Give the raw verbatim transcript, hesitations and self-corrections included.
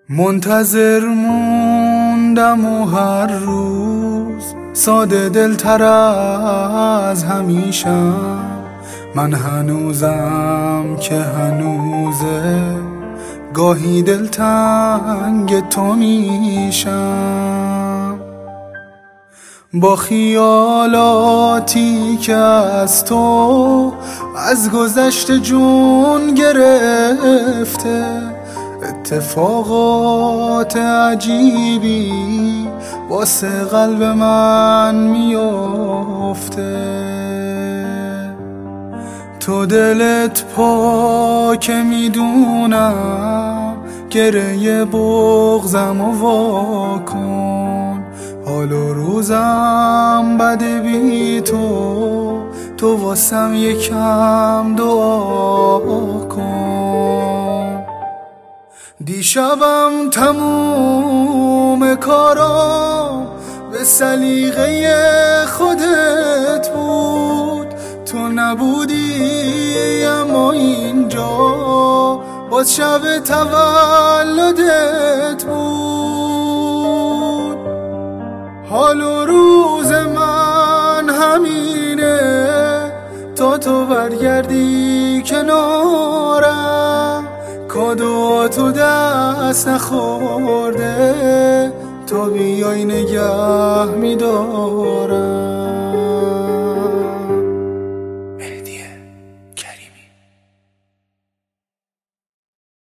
منتظر موندم و هر روز ساده دلتر از همیشم. من هنوزم که هنوزه گاهی دلتنگ تو میشم. با خیالاتی که از تو از گذشته جون گرفته، اتفاقات عجیبی واسه قلب من میفته. تو دلت پاکه میدونم، گره بغضم و واکن. حال و روزم بده بی تو، تو واسم یکم دعا کن. دیشبم تموم کارام به سلیقه خودت بود. تو نبودی اما اینجا باز شب تولدت بود. حال و روز من همینه تا تو برگردی کنارم. کادو تو دست نخورده، تو بیای نگه میدارم.